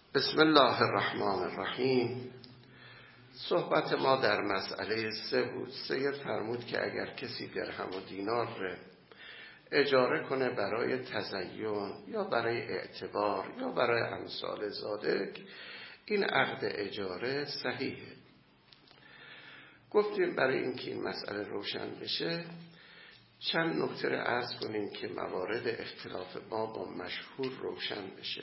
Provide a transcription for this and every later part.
بسم الله الرحمن الرحیم. صحبت ما در مسئله 3 بود. سید فرمود که اگر کسی درهم و دینار اجاره کنه برای تزین یا برای اعتبار یا برای امثال ذالک، این عقد اجاره صحیحه. گفتیم برای اینکه این مسئله روشن بشه چند نکته رو عرض کنیم که موارد اختلاف ما با مشهور روشن بشه.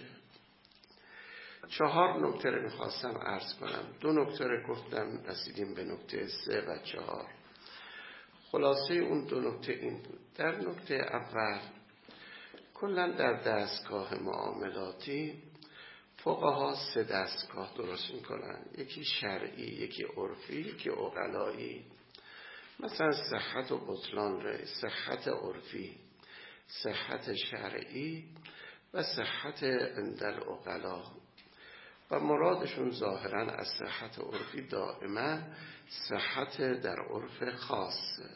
4 نکته رو میخواستم عرض کنم. 2 نکته رو گفتم، رسیدیم به نکته 3 و 4. خلاصه اون 2 نکته این بود. در نکته اول، کلا در دستگاه معاملاتی فقها 3 دستگاه درست میکنن، یکی شرعی، یکی عرفی، یکی عقلایی. مثلا صحت و بطلان ره، صحت عرفی، صحت شرعی و صحت عند العقلا. و مرادشون ظاهرا از صحت عرفی دائما صحت در عرف خاصه.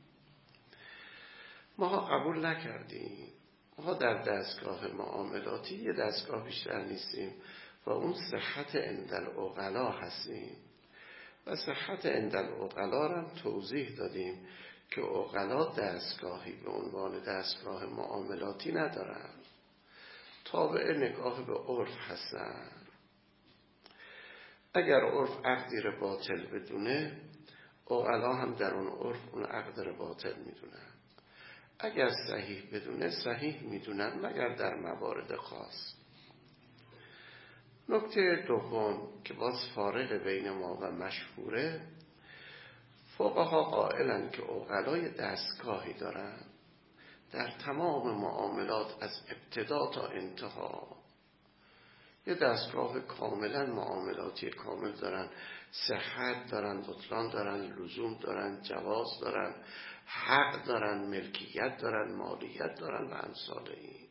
ما قبول نکردیم. ما در دستگاه معاملاتی یه دستگاه بیشتر نیستیم و اون صحت عند العقلا هستیم. و صحت عند العقلا رو هم توضیح دادیم که عقلا دستگاهی به عنوان دستگاه معاملاتی ندارن، تابع نگاه به عرف هستن. اگر عرف عقدی رو باطل بدونه، عقلا هم در اون عرف اون عقد رو باطل میدونن. اگر صحیح بدونه صحیح میدونن، مگر در موارد خاص. نکته دوم که باز فارق بین ما و مشهوره، فقها قائلن که عقلای دستگاهی دارن در تمام معاملات از ابتدا تا انتها. یه دستگاه کاملا معاملاتی کامل دارن، صحت دارن، بطلان دارن، لزوم دارن، جواز دارن، حق دارن، ملکیت دارن، مالیت دارن و امثال این.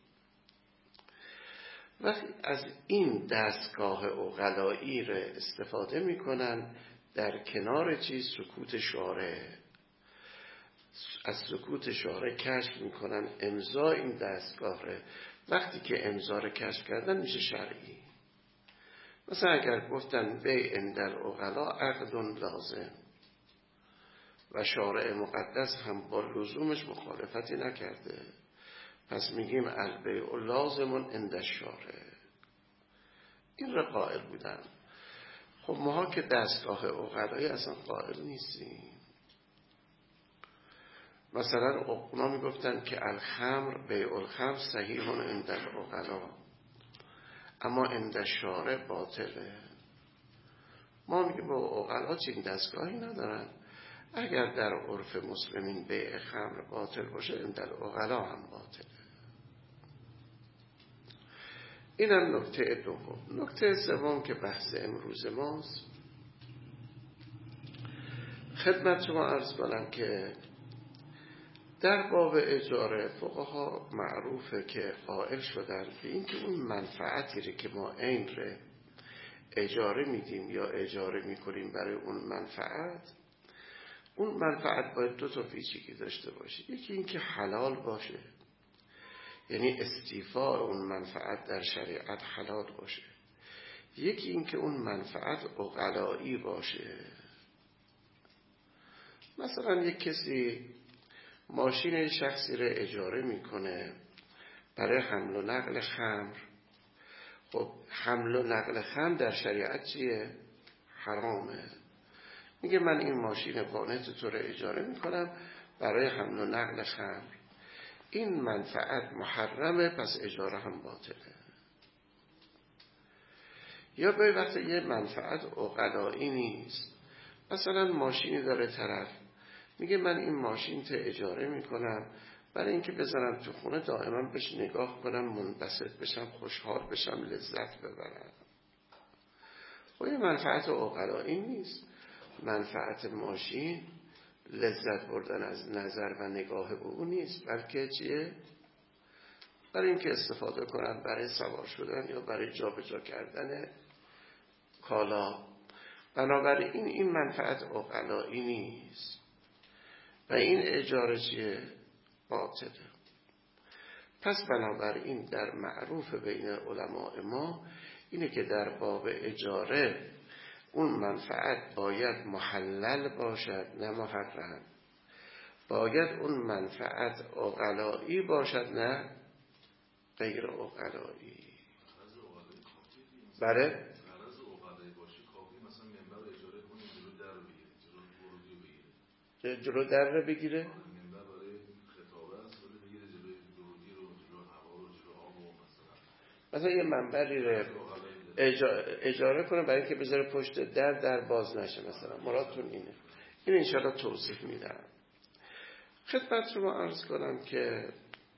وقتی از این دستگاه عقلایی را استفاده میکنن، در کنار چیز سکوت شارع، از سکوت شارع کشف میکنن امضا این دستگاه را. وقتی که امضا را کشف کردن میشه شرعی. مثلا اگر گفتن بیع عند العقلا عقد لازم و شارع مقدس هم با لزومش مخالفتی نکرده، پس میگیم البیع لازم عند الشارع. این را قائل بودن. خب ما که دستگاه عقلایی اصلا قائل نیستیم. مثلا اونا میگفتن که الخمر بیع الخمر صحیح عند العقلا اما عند الشارع باطله. ما میگیم با عقلا چنین دستگاهی ندارن. اگر در عرف مسلمین بیع خمر باطل باشه، عند العقلا هم باطله. اینم نکته دوم. نکته سوم که بحث امروز ماست، خدمت شما عرض کنم که در باب اجاره فقها معروفه که قائل شدن به اینکه اون منفعتی رو که ما عین رو اجاره میدیم یا اجاره میکنیم برای اون منفعت باید 2 ویژگی داشته باشه. یکی اینکه حلال باشه، یعنی استیفاء اون منفعت در شریعت حلال باشه. یکی اینکه اون منفعت عقلایی باشه. مثلا یک کسی ماشین شخصی رو اجاره میکنه برای حمل و نقل خمر. خب حمل و نقل خمر در شریعت چیه؟ حرامه. میگه من این ماشین وانت تو رو اجاره میکنم برای حمل و نقل خمر. این منفعت محرمه، پس اجاره هم باطله. یا به وقت یه منفعت عقلایی نیست. مثلا ماشینی داره طرف، میگه من این ماشین تو اجاره میکنم برای اینکه بزنم تو خونه دائما بهش نگاه کنم، منبسط بشم، خوشحال بشم، لذت ببرم. خب این منفعت عقلایی نیست. منفعت ماشین لذت بردن از نظر و نگاه به اون نیست، بلکه چیه؟ برای اینکه استفاده کنن برای سوار شدن یا برای جابجا کردن کالا. بنابراین این منفعت عقلایی نیست و این اجاره چیه؟ باطله. پس بنابراین در معروف بین علماء ما اینه که در باب اجاره اون منفعت باید محلل باشد نه محرم، باید اون منفعت عقلایی باشد نه غیر عقلایی. بله جلو در رو بگیره، مثلا یه منبری رو اجاره کنه برای اینکه بذاره پشت در باز نشه، مثلا مرادتون اینه. این انشاءالله توضیح میدم. خدمت شما عرض کنم که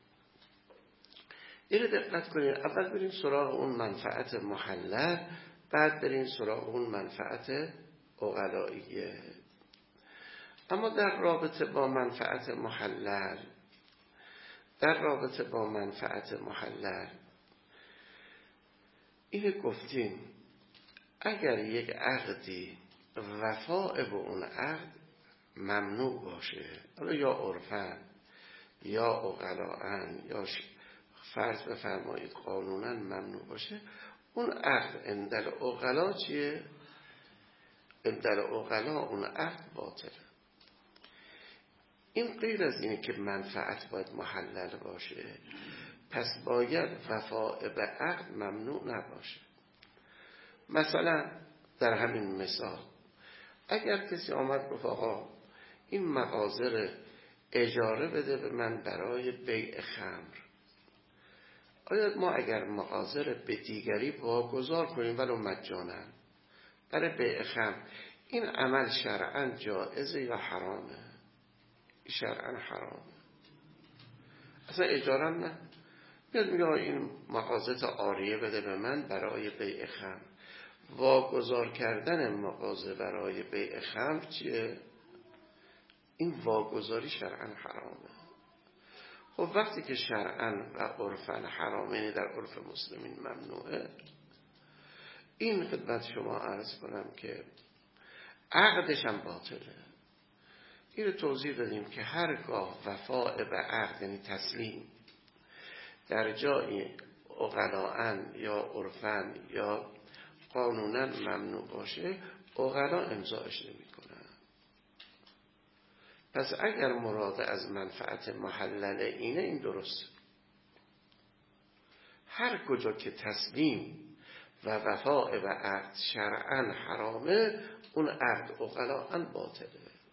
اینو دقت کنید، اول بریم سراغ اون منفعت محلل، بعد بریم سراغ اون منفعت عقلاییه. اما در رابطه با منفعت محلل اینو گفتیم اگر یک عقدی وفاء به اون عقد ممنوع باشه، حالا یا عرفاً یا عقلاً یا فرض بفرمایید قانوناً ممنوع باشه، اون عقد عند عقلا چیه؟ عند عقلا اون عقد باطله. این غیر از اینه که منفعت باید محلل باشه، پس باید وفاء به عقد ممنوع نباشه. مثلا در همین مثال اگر کسی آمد گفت آقا این مغازه اجاره بده به من برای بیع خمر، آیا ما اگر مغازه به دیگری واگذار کنیم ولو مجانا برای بیع خمر، این عمل شرعاً جائزه یا حرامه؟ شرعاً حرامه. اصلا اجاره نه، بیاد میگه این مغازه عاریه بده به من برای بیع خمر. واگذار کردن مغازه برای بیع خمر چیه؟ این واگذاری شرعاً حرامه. خب وقتی که شرعاً و عرفاً حرامه، یعنی در عرف مسلمین ممنوعه، این خدمت شما عرض کنم که عقدش هم باطله. این رو توضیح دادیم که هرگاه وفاء به عقد یعنی تسلیم در جای عقلاً یا عرفاً یا قانوناً ممنوع باشه، عقلا امضاش نمی کنن. پس اگر مراد از منفعت محلل اینه، این درسته. هر کجا که تسلیم و وفاء به عقد شرعاً حرامه، اون عقد عقلاً باطله.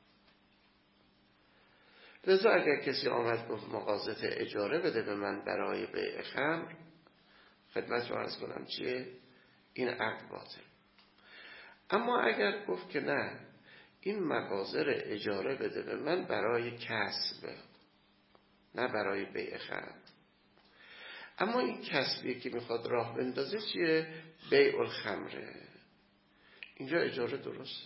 لذا اگر کسی آمد گفت مغازه اجاره بده به من برای بیع خمر، خدمت رو عرض کنم چیه؟ این عقد باطل. اما اگر گفت که نه، این مغازه رو اجاره بده به من برای کسب نه برای بیع خمر، اما این کسبی که میخواد راه بندازه چیه؟ بیع الخمره، اینجا اجاره درسته.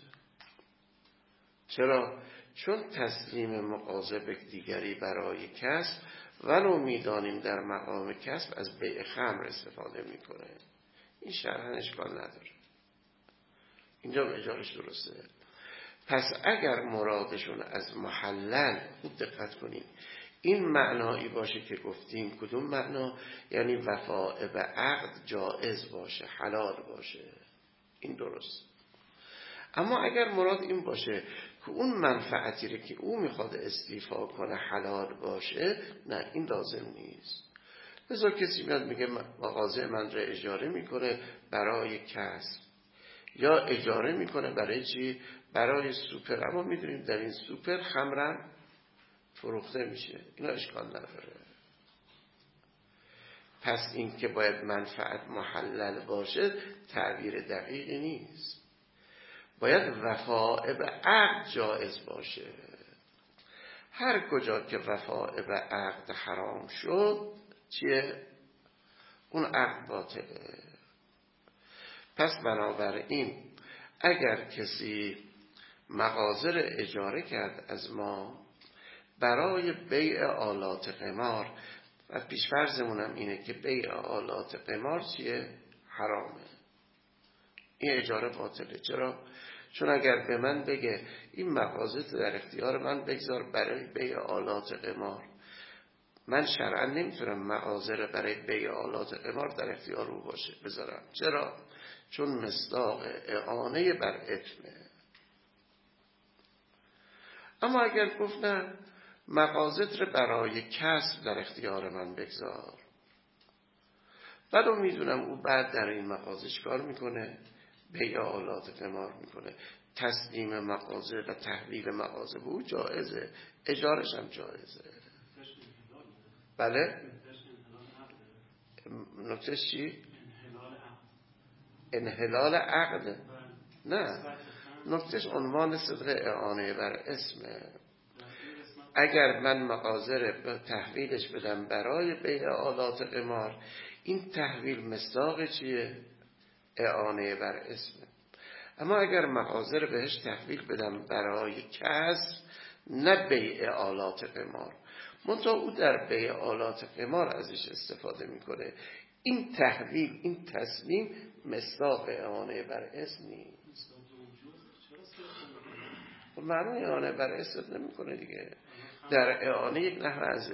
چرا؟ چون تسلیم مغازه به دیگری برای کسب ولو میدانیم در مقام کسب از بیع خمر استفاده میکنه، این شرعاً اشکال نداره، اینجا اجارش درسته. پس اگر مرادشون از محلل، خوب دقت کنید، این معنایی باشه که گفتیم، کدوم معنا؟ یعنی وفاء به عقد جائز باشه، حلال باشه، این درست. اما اگر مراد این باشه که اون منفعتی رو که او میخواد استیفا کنه حلال باشه، نه، این لازم نیست. لذا کسی میاد میگه مغازه من رو اجاره میکنه برای کسب، یا اجاره میکنه برای چی؟ برای سوپر، اما میدونیم در این سوپر خمرم فروخته میشه، اینا اشکال نداره. پس این که باید منفعت محلل باشه تعبیر دقیقی نیست، باید وفاء به عقد جائز باشه. هر کجا که وفاء به عقد حرام شد چیه؟ اون عقد باطله. پس بنابراین اگر کسی مغازه رو اجاره کرد از ما برای بیع آلات قمار، و پیشفرضمونم اینه که بیع آلات قمار چیه؟ حرامه، این اجاره باطله. چرا؟ چون اگر به من بگه این مغازه در اختیار من بگذار برای بیع آلات قمار، من شرعا نمیتونم مغازه برای بیع آلات قمار در اختیار او باشه بذارم. چرا؟ چون مصداق اعانه بر اثمه. اما اگر گفت نه مغازت رو برای کسب در اختیار من بگذار، بعد میدونم او بعد در این مغازه کار میکنه، بیع آلات قمار میکنه، تسلیم مغازه و تحویل مغازه به او جایزه، اجارش هم جایزه. بله؟ نکتهش چی؟ انحلال عقد؟ نه، نکتهش عنوان صدق اعانه بر اسمه. اگر من مغازه رو تحویلش بدم برای بیع آلات قمار، این تحویل مصداق چیه؟ اعانه بر اسمه. اما اگر مغازه رو بهش تحویل بدم برای کسب، نه بیع آلات قمار، منتها او در بیع آلات قمار ازش استفاده میکنه، این تحویل، این تسلیم مصداق اعانه بر اسم نیست. معنی اعانه بر اسم نمیکنه دیگه. در اعانه یک نحو از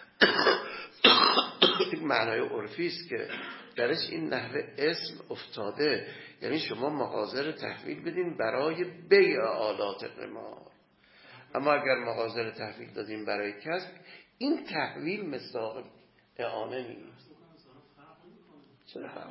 یک معنای عرفی است که درش این نحو اسم افتاده، یعنی شما مغازه رو تحویل بدین برای بیع آلات قمار. اما اگر مغازه رو تحویل دادیم برای کسب، این تحویل مصداق اعانه نیست. چرا فرق؟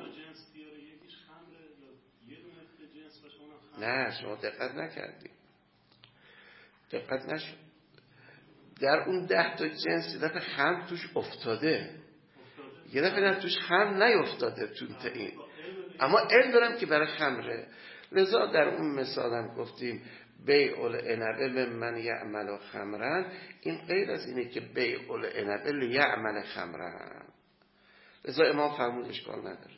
نه شما دقت نکردید، دقت نشد. در اون 10 تا جنس یه دفعه خمر توش افتاده، یه دفعه نه توش خمر نیفتاده تو این، اما علم دارم که برای خمره. لذا در اون مثالم گفتیم بیع العنب من یعمل خمرن، این غیر از اینه که بیع العنب لیعمل خمرن. لذا امام فرمود اشکال نداره،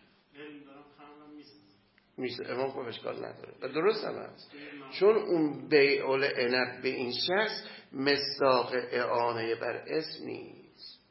امام گفت اشکال نداره و درست هم هست، چون اون بیع العنب به این شخص مصداق اعانه بر اسم نیست.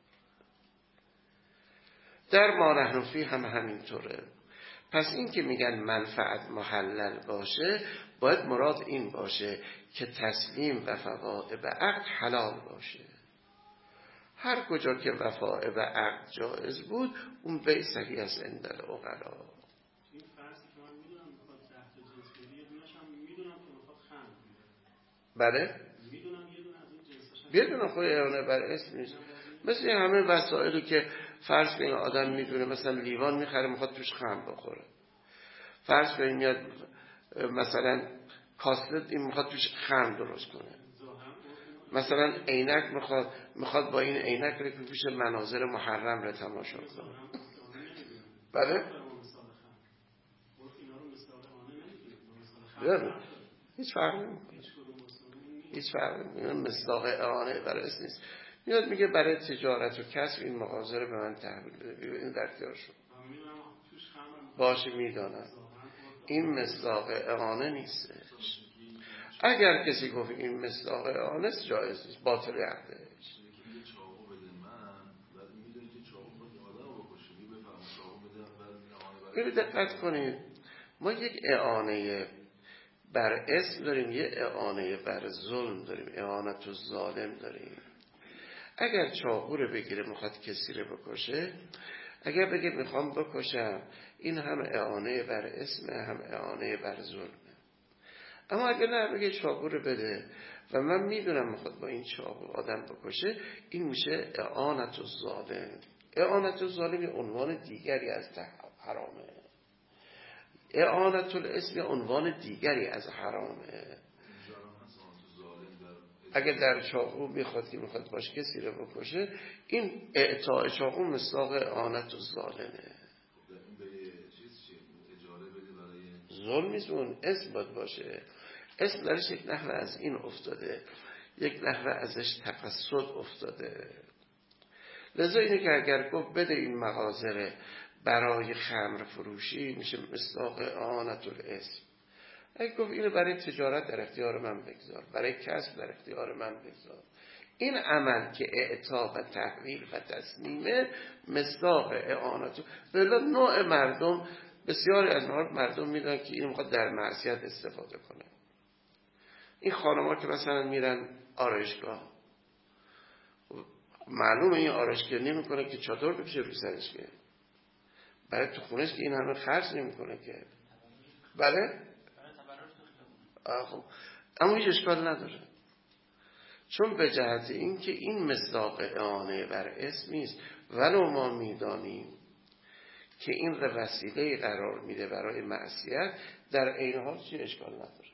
در ما نحن فی هم همینطوره. پس این که میگن منفعت محلل باشه، باید مراد این باشه که تسلیم و وفاء به عقد حلال باشه. هر کجا که وفاء به عقد جایز بود، اون بیع صحیح است عند العقلا. این فرضی که من میدونم میخواد 10 تا جنس بدی، یه دونش هم میدونم که میخواد خمر بیاره. بله؟ میدونم یه دونه از این جنساش هم بدون خود اعانه بر اسم نیست. مثل همه وسایلی که فرض کنید آدم میدونه، مثلا لیوان میخره میخواد توش خمر بخوره، فرض کنید میاد مثلا کاسلت این میخواد توش خمر درست کنه، مثلا عینک میخواد با این عینک رو پیش مناظر محرم رو تماشا کنه. بله؟ هیچ فرق نمیکنه، هیچ فرق نمیکنه. مصداق اعانه برای اسم نیست. میاد میگه برای تجارت و کسب این مغازه رو به من تحویل بده، این در اختیار شما باشه. میدانم این مصداق اعانه نیستش. اگر کسی گفت این مصداق اعانه است، جایز نیست، باطل عقدش. اینو دقت کنید، ما یک اعانه بر اسم داریم، یه اعانه بر ظلم داریم، اعانت و ظالم داریم. اگر چاقو رو بگیره میخواد کسی رو بکشه، اگر بگه میخوام بکشم، این هم اعانه بر اسم، هم اعانه بر ظلمه. اما اگر نه بگه چاقو رو بده و من میدونم میخواد با این چاقو آدم بکشه، این میشه اعانت و ظالم. اعانت و ظالم یه عنوان دیگری از حرامه، اعانت الاسم عنوان دیگری از حرامه. اگر در چاقو میخواد که میخواد باش کسی رو بکشه، این اعطاء چاقو مصداق اعانت الظالمه. ظلم نیست، اون اسم باید باشه. اسم درش یک نحوه از این افتاده، یک نحوه ازش تقصد افتاده. لذا اینه که اگر گفت بده این مغازه برای خمر فروشی، میشه مصداق اعانت الاسم. اگه گفت اینو برای تجارت در اختیار من بگذار، برای کسب در اختیار من بگذار، این عمل که اعطا و تحویل و تسلیمه مصداق اعانت. بلا نوع مردم، بسیاری از مردم میدونن که اینو میخواد در معصیت استفاده کنه. این خانم‌ها که مثلا میرن آرایشگاه، معلومه این آرایشگر نمیکنه که چادر بپیشه روی سرش که برای تو خونش که این همه خرج نمیکنه که بله خب اما هیچ اشکال نداره، چون به جهت این که این مصداق اعانه بر اسم نیست، ولو ما میدانیم که این وسیله قرار میده برای معصیت، در عین حال چی اشکال نداره.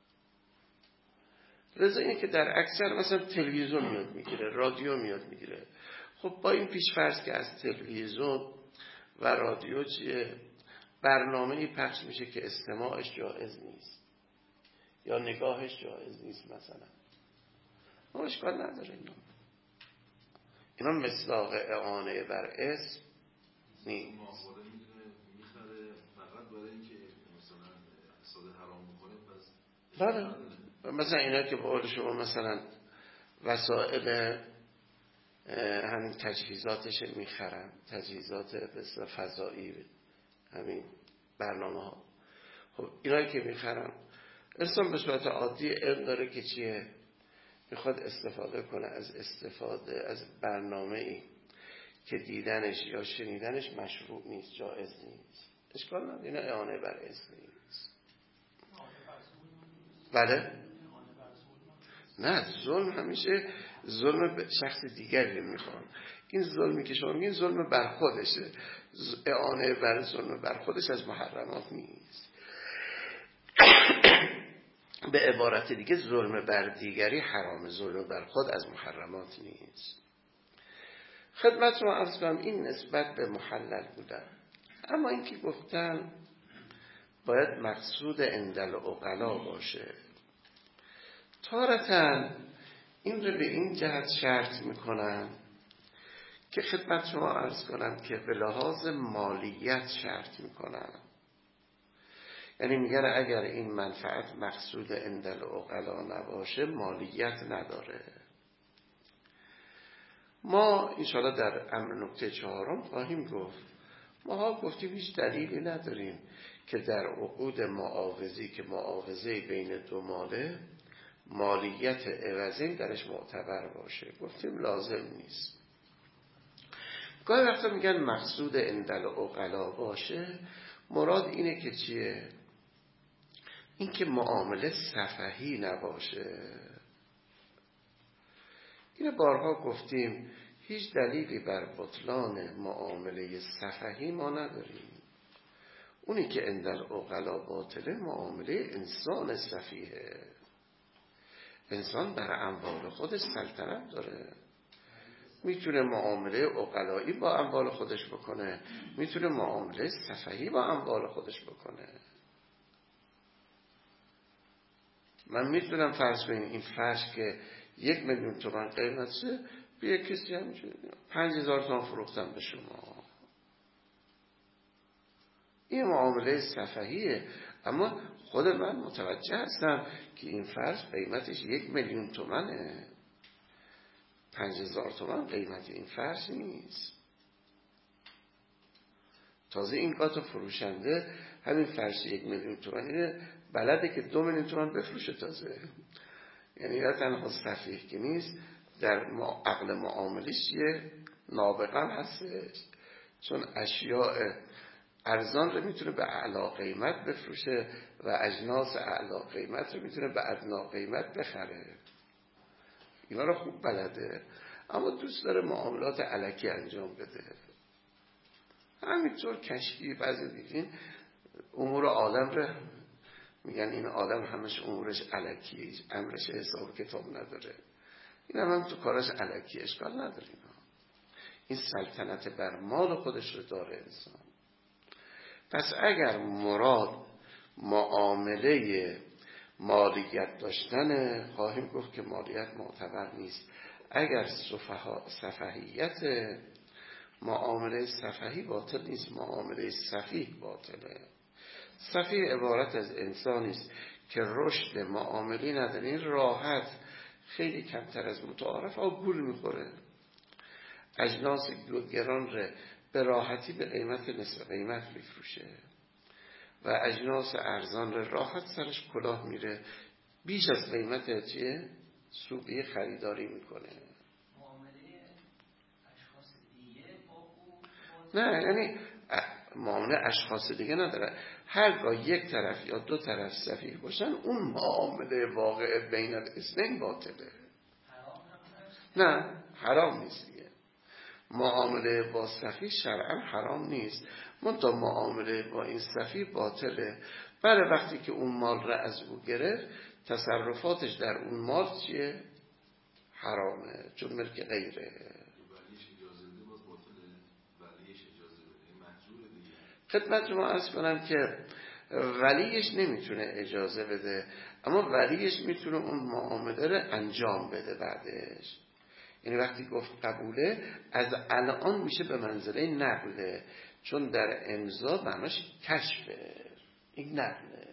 لذا اینه که در اکثر مثلا تلویزیون میاد میگیره، رادیو میاد میگیره. خب با این پیش‌فرض که از تلویزیون و رادیو چیه برنامه‌ای پخش میشه که استماعش جایز نیست یا نگاهش جایز نیست مثلا، اشکال نداره. اینا مصداق اعانه بر اسم نیست. بله مثلا اینا که به قول شما مثلا وسایل همین تجهیزاتش میخرن، تجهیزات بسیار فضایی، همین برنامه ها، خب اینایی که میخرن انسان به صورت عادی علم داره که چیه، میخواد استفاده کنه از برنامه ای که دیدنش یا شنیدنش مشروع نیست، جایز نیست، اشکال نداره، اینا اعانه بر اسم نیست. بله نه، ظلم همیشه ظلم به شخص دیگری میخوان. این ظلمی که شما میگین ظلم بر خودشه، اعانه بر ظلم بر خودش از محرمات نیست. به عبارت دیگه ظلم بر دیگری حرام، ظلم بر خود از محرمات نیست. خدمت رو عرض کنم این نسبت به محلل بودن. اما این که گفتن باید مقصود عندل عقلا باشه، تارتاً این رو به این جهت شرط میکنن که خدمت شما عرض کنم که به لحاظ مالیت شرط میکنن. یعنی میگن اگر این منفعت مقصود عندل عقلا نباشه مالیت نداره. ما انشاءالله در نکته 4 خواهیم گفت، ما گفتیم هیچ دلیلی نداریم که در عقود معاوضی که معاوضه بین دو ماله مالیت عوضین درش معتبر باشه، گفتیم لازم نیست. گاهی وقتا میگن مقصود عندل عقلا باشه، مراد اینه که چیه؟ این که معامله سفهی نباشه. اینو بارها گفتیم، هیچ دلیلی بر بطلان معامله سفهی ما نداریم. اونی که عندل عقلا باطله معامله انسان سفیه. انسان بر اموال خودش سلطنت داره، میتونه معامله عقلایی با اموال خودش بکنه، میتونه معامله سفهی با اموال خودش بکنه. من میتونم فرض کنیم این فرش که 1,000,000 تومان قیمتشه، به یک کسی همینجوری 5,000 تومان فروختم به شما، این معامله سفهیه. اما خود من متوجه هستم که این فرش قیمتش 1,000,000 تومانه، 5,000 تومان قیمت این فرش نیست. تازه این قاطع فروشنده همین فرش 1,000,000 تومانه بلده که 2,000,000 تومان بفروشه تازه. یعنی نه تنها سفیه که نیست، در عقل معاملیش یه نابغه هستش، چون اشیاء ارزان رو میتونه به اعلی قیمت بفروشه و اجناس اعلی قیمت رو میتونه به ادنا قیمت بخره. اینا رو خوب بلده، اما دوست داره معاملات الکی انجام بده. همینطور کشکی بعضی دیدین امور عالم رو میگن این آدم همش امورش الکیه، امرش حساب کتاب نداره، این هم تو کاراش الکی، اشکال نداره. این سلطنت بر مال خودش رو داره انسان. پس اگر مراد معامله مالیت داشتن، خواهیم گفت که مالیت معتبر نیست. اگر سفهیت، معامله سفهی باطل نیست، معامله سفیه باطله. سفیه عبارت از انسانی است که رشد معاملی نداره، این راحت خیلی کمتر از متعارف ها گول میخوره، اجناس گران ره به راحتی به قیمت نصف قیمت میفروشه و اجناس ارزان ره راحت سرش کلاه میره، بیش از قیمت چیه؟ سوقی خریداری میکنه. نه یعنی معامله اشخاص دیگه نداره. هرگاه یک طرف یا دو طرف سفیه باشن اون معامله واقع بین الاثنین باطله. نه حرام نیست دیگه. معامله با سفیه شرعا حرام نیست، منتها معامله با این سفیه باطله. برای وقتی که اون مال را از او گرفت تصرفاتش در اون مال چیه؟ حرامه، چون ملک غیره. خدمت شما عرض کنم که ولیش نمیتونه اجازه بده، اما ولیش میتونه اون معامله رو انجام بده بعدش. یعنی وقتی گفت قبوله، از الان میشه به منزله نقله، چون در امضا معناش کشفه. این نقله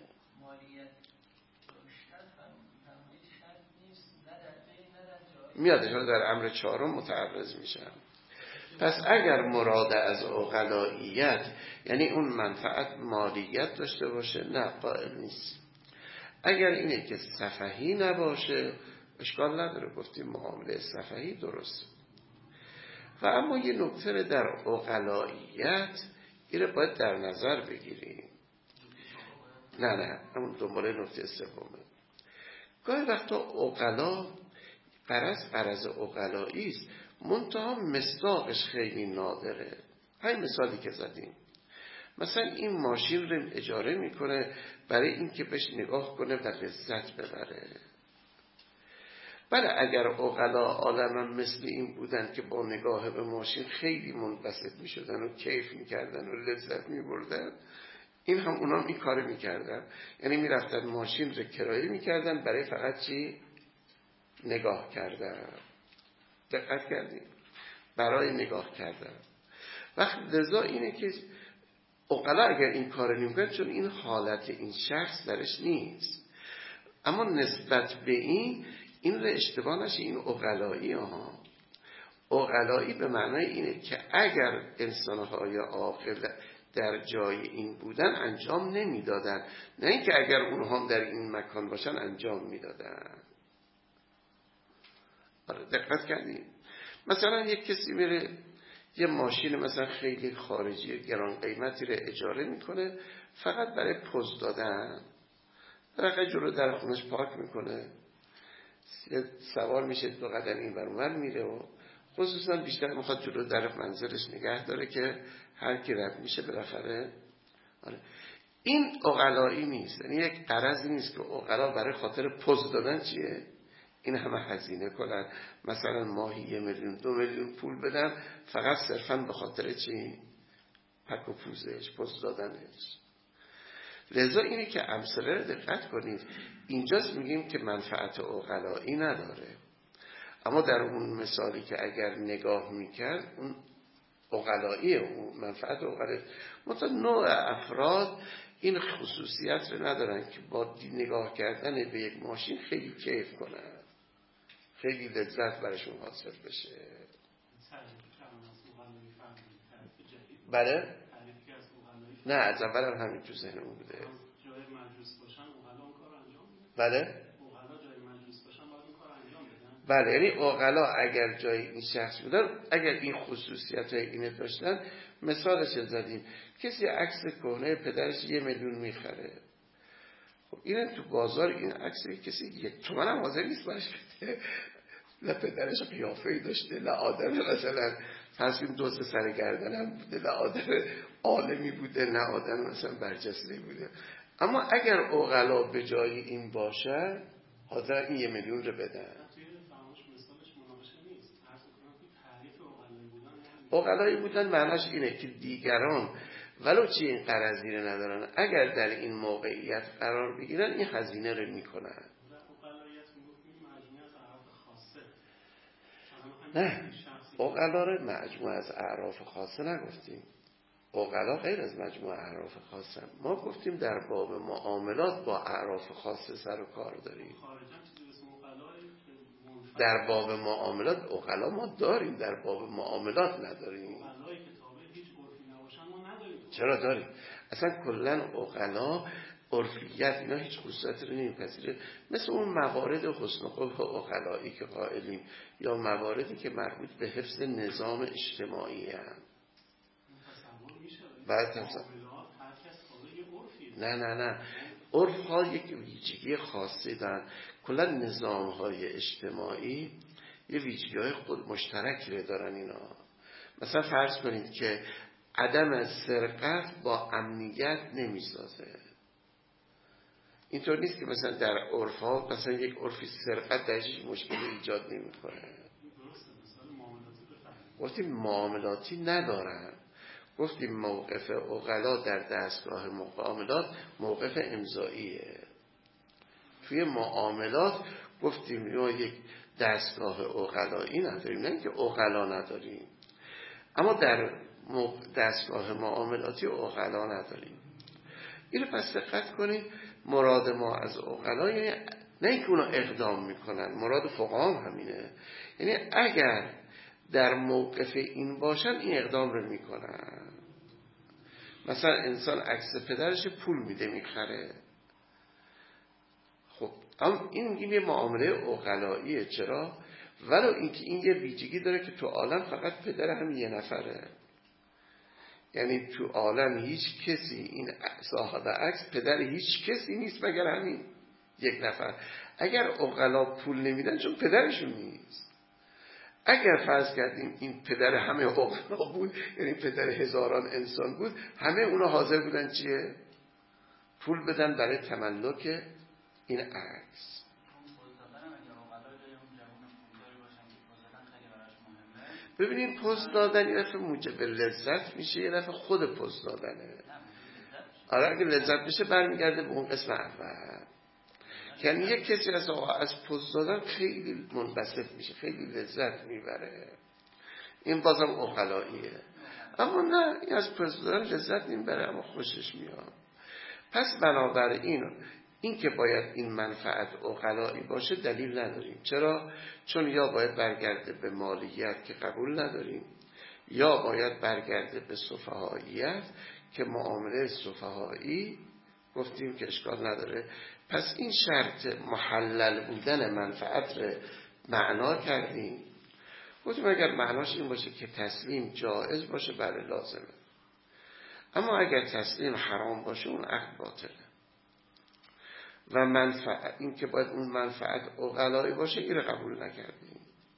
میادش در امر چهارم متعرض میشن. پس اگر مراد از عقلاییت یعنی اون منفعت مالیت داشته باشه، نه قائل نیست. اگر اینه که سفهی نباشه اشکال نداره، گفتیم معامله سفهی درست. و اما یه نکته در عقلاییت اینه باید در نظر بگیریم. نه همون دنباله نکته سومه. گاهی وقتا عقلا قرض عقلایی است، منتها مصداقش خیلی نادره. همین مثالی که زدیم، مثلا این ماشین رو اجاره میکنه برای اینکه بهش نگاه کنه و لذت ببره. بله اگر عقلا عالما مثل این بودن که با نگاه به ماشین خیلی منبسط میشدن و کیف میکردن و لذت میبردن، این هم اونا این کار میکردن. یعنی میرفتن ماشین رو کرایه میکردن برای فقط چی؟ نگاه کردن. دقت کردیم؟ برای نگاه کردن. وقت لذا اینه که عقلا اگر این کار نمیکنن، چون این حالت این شخص درش نیست، اما نسبت به این رو اشتباه نشه، این عقلایی ها. عقلایی به معنای اینه که اگر انسانهای عاقل در جای این بودن انجام نمیدادن، نه اینکه اگر اونها هم در این مکان باشن انجام میدادن. دقت کردیم؟ مثلا یک کسی میره یه ماشین مثلا خیلی خارجی گران قیمتی رو اجاره میکنه فقط برای پوز دادن، رقه جلو در خونش پارک میکنه، سوار میشه، دو قدم این ور اونور میره و خصوصا بیشتر میخواد جلو در منزلش نگه داره که هر کی رد میشه بالاخره. این عقلایی نیست، یعنی یک غرضی نیست که عقلا برای خاطر پوز دادن چیه این همه هزینه کنن، مثلا ماهی 1 میلیون 2 میلیون پول بدن فقط صرفا به خاطر چی؟ پک و پوزش، پوز دادنش. لذا اینه که امثله رو دقت کنید، اینجاست میگیم که منفعت عقلایی نداره، اما در اون مثالی که اگر نگاه میکرد اون عقلاییه، اون منفعت عقلایی. مثلا نوع افراد این خصوصیت رو ندارن که با نگاه کردن به یک ماشین خیلی کیف کنن، خیلی لذت برشون حاصل بشه. بله؟ نه از اول هم همین تو ذهنمون بوده. جای مجلس باشن عقلا اون کار انجام میدن. بله؟ عقلا جای مجلس باشن باید اون کار انجام بدن. بله، یعنی عقلا اگر جای این شخص بودن، اگر این خصوصیت های اینه داشتن، مثالش زدیم کسی عکس کهنه پدرش 1 میلیون میخره، خب این تو بازار این عکس کسی 1 تومن هم حاضر نیست برش بده. نه پدرش قیافه‌ای داشته، نه آدم مثلا فرض کنیم دزد سر گردن هم بوده، نه آدم عالمی بوده، نه آدم مثلا برجسته بوده. اما اگر عقلا به جای این باشه حاضر این 1 میلیون رو بدن. عقلایی بودن معناش اینه که دیگران ولو چی این غرضی رو ندارن، اگر در این موقعیت قرار بگیرن این هزینه رو میکنن. نه، عقلا رو مجموعه از اعراف خاصه نگفتیم. عقلا غیر از مجموعه اعراف خاصه. ما گفتیم در باب معاملات با اعراف خاصه سر و کار داریم. در باب معاملات عقلا ما داریم، در باب معاملات نداریم. چرا داریم؟ اصلا کلن عقلا عرفیت اینا هیچ خصوصیت رو نمیپذیره، مثل اون موارد حسن خلق عقلایی که قائلیم، یا مواردی که مربوط به حفظ نظام اجتماعی هم. بعد نه عرف ها یک ویژگی خاصی دارن. کلا نظام های اجتماعی یه ویژگی های خود مشترکی دارن اینا. مثلا فرض کنید که عدم سرقت با امنیت نمیسازه. اینطور نیست که مثلا در عرف ها مثلا یک عرفی سرقت درش مشکلی ایجاد نمیکنه. گفتیم معاملاتی ندارن. گفتیم موقف عقلا در دستگاه معاملات موقف امضاییه. توی معاملات گفتیم ما یک دستگاه عقلایی نداریم، نه اینکه عقلا نداریم، اما در دستگاه معاملاتی عقلا نداریم. اینو پس دقت کنید. مراد ما از عقلا یعنی نه اینکه اونا اقدام میکنن، مراد فقها هم همینه. یعنی اگر در موقف این باشن این اقدام رو میکنن. مثلا انسان عکس پدرش پول میده میخره. خب اما این میگیم یه معامله عقلاییه. چرا؟ ولو اینکه این یه ویژگی داره که تو عالم فقط پدر هم یه نفره. یعنی تو عالم هیچ کسی این صاحب عکس پدر هیچ کسی نیست مگر همین یک نفر. اگر عقلا پول نمیدن چون پدرشون نیست. اگر فرض کردیم این پدر همه عقلا بود، یعنی پدر هزاران انسان بود، همه اونا حاضر بودن چیه؟ پول بدن برای تملک این عکس. ببینید پوز دادن یه دفعه موجب لذت میشه، یه دفعه خود پوز دادنه. آره اگه لذت میشه برمیگرده به اون قسم اول. یعنی یک کسی از پوز دادن خیلی منبسط میشه، خیلی لذت میبره. این بازم عقلاییه. اما نه، این از پوز دادن لذت نمیبره اما خوشش میاد. پس بنابراین این که باید این منفعت عقلایی باشه دلیل نداریم. چرا؟ چون یا باید برگرده به مالیت که قبول نداریم، یا باید برگرده به سفهاییت که معامله سفهایی گفتیم که اشکال نداره. پس این شرط محلل بودن منفعت رو معنا کردیم. گفتیم اگر معناش این باشه که تسلیم جائز باشه بله لازمه، اما اگر تسلیم حرام باشه اون عقد باطله. و منفعت این که باید اون منفعت عقلایی باشه این رو قبول نکردیم.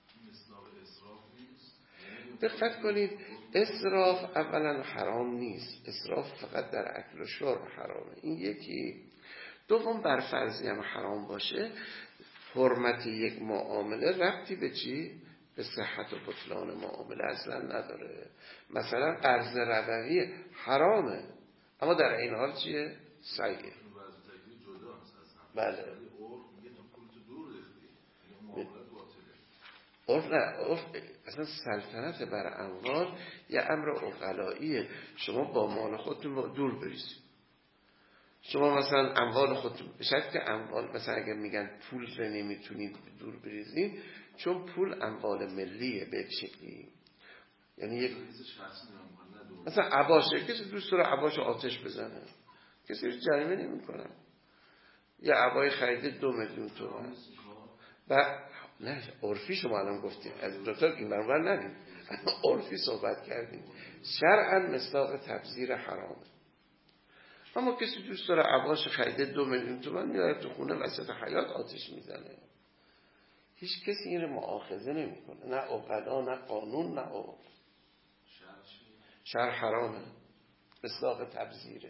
دقت کنید، اسراف اولا حرام نیست. اسراف فقط در اکل و شرب حرامه. این یکی. دوم بر فرضی هم حرام باشه، حرمت یک معامله ربطی به چی؟ به صحت و بطلان معامله اصلا نداره. مثلا قرض ربوی حرامه اما در این حال چیه؟ صحیحه. بله. عرف اصلا سلطنت بر اموال یه امر عقلاییه. شما با مال خودتون دور بریزید. شما مثلا اموال خودتون به شکل اموال، مثلا اگر میگن پول رو نمیتونید دور بریزید چون پول اموال ملیه به شکلی. یعنی یک مثلا عباشه، کسی دوست داره عباش آتش بزنه کسی رو جریمه نمی کنه. یه عبای خریده 2 میلیون تومان و نه عرفی شما الان گفتیم از دوتا این برابر ندیم، عرفی صحبت کردیم. شرعاً مصداق تبذیر حرامه. اما کسی دوست داره عباش خریده 2 میلیون تومان میاره تو خونه وسط حیاط آتش میزنه. هیچ کسی این رو مؤاخذه نمیکنه، نه عقلا نه قانون نه عرف. شرع حرامه، مصداق تبذیره.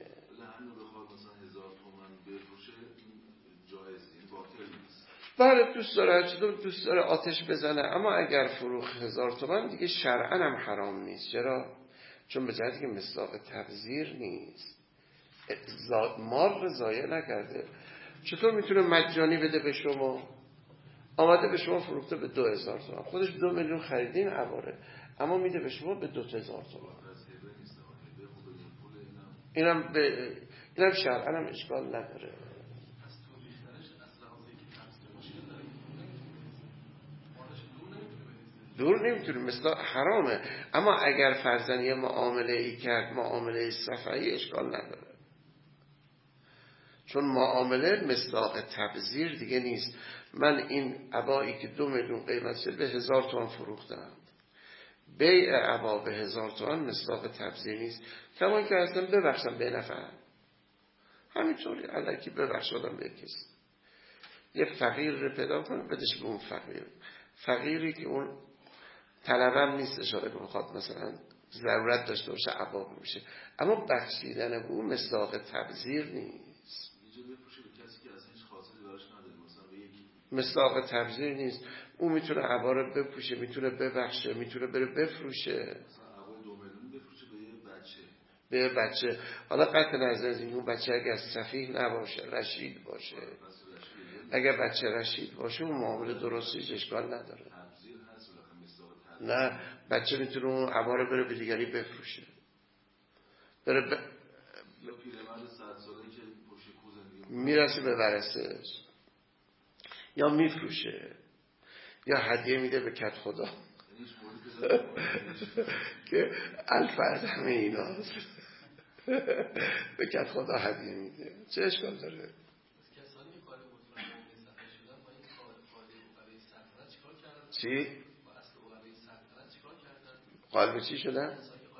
بله دوست داره، چطور دوست داره آتش بزنه، اما اگر فروخ 1000 تومان دیگه شرعاً هم حرام نیست. چرا؟ چون به جهتی که مصداق تبذیر نیست، مال رو ضایع نکرده. چطور میتونه مجانی بده به شما؟ آمده به شما فروخته به 2000 تومان، خودش 2 میلیون خریدین عباره، اما میده به شما به 2000 تومان. اینم شرعاً هم اشکال نداره. دور نمیتونه، مثل حرامه. اما اگر فرضاً یه معامله ای کرد، معامله صفحی، اشکال نداره، چون معامله مصداق تبذیر دیگه نیست. من این عبایی که 2 میلیون قیمت شده به 1000 تومان فروختم، بیع عبا به 1000 تومان مصداق تبذیر نیست. کما که اصلا ببخشم به نفع، همینطوری الکی ببخشادم به کسی. یه فقیر رو پیدا کنه بدش به اون فقیری که اون طلبم نیست اشاره که بخواد مثلا ضرورت داشته باشه عبا میشه، اما بخشیدن به اون مصداق تبذیر نیست. مصداق تبذیر نیست. اون میتونه عبا رو بپوشه، میتونه ببخشه، میتونه بره بفروشه به بچه. حالا قطع نظر از این اون بچه اگر سفیه نباشه، رشید باشه، اگر بچه رشید باشه اون معامله درستیش اشکال نداره. نه بچه میتونه اون عبا رو بره به دیگری بفروشه، بره میرسه به ورثه‌اش، یا میفروشه یا هدیه میده به کت خدا که الفرد همه ایناست به کت خدا هدیه میده. چه اشکال داره؟ چی؟ قائل چی شدن؟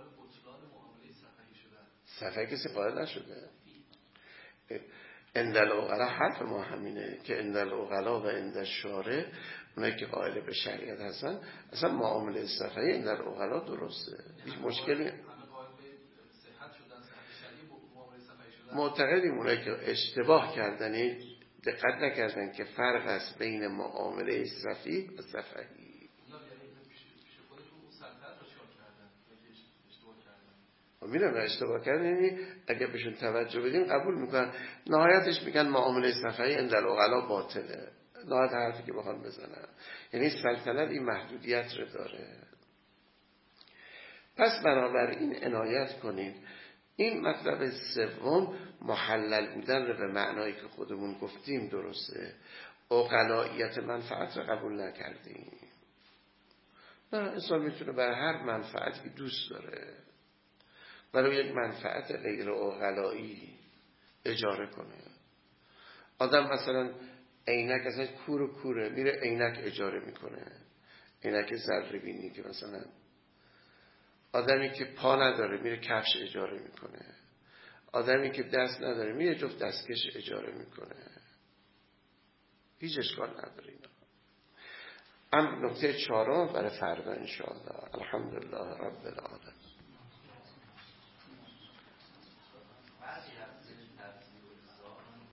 صفحه کسی قائل نشده. اندل اغلا حرف ما همینه که اندل اغلا و اندل شاره، اونایی که قائل به شریعت هستن اصلا معامله صفحه اندل اغلا درسته، هیچ مشکلی. معتقدیم اونایی که اشتباه کردن، دقت نکردن که فرق است بین معامله صفحی و صفحی. میدونم اشتباه کردن، یعنی اگه بهشون توجه بدیم قبول میکنن، نهایتش میگن معامله صفحی عند العقلا باطله، نهایت حرفی که بخوان بزنن. یعنی سلطنت این محدودیت رو داره. پس بنابراین عنایت کنید. این مطلب سوم محلل بودن رو به معنایی که خودمون گفتیم درسته. عقلاییت منفعت رو قبول نکردیم. نه، انسان میتونه برای هر منفعتی دوست داره برای یک منفعت غیر عقلایی اجاره کنه. آدم مثلا عینک اصلا کوره میره عینک اجاره میکنه، عینک ذره بینی که مثلا آدمی که پا نداره میره کفش اجاره میکنه، آدمی که دست نداره میره جفت دستکش اجاره میکنه. هیچ اشکال نداره اینا. نکته 4 برای فردا انشاءالله. الحمدلله رب العالمین.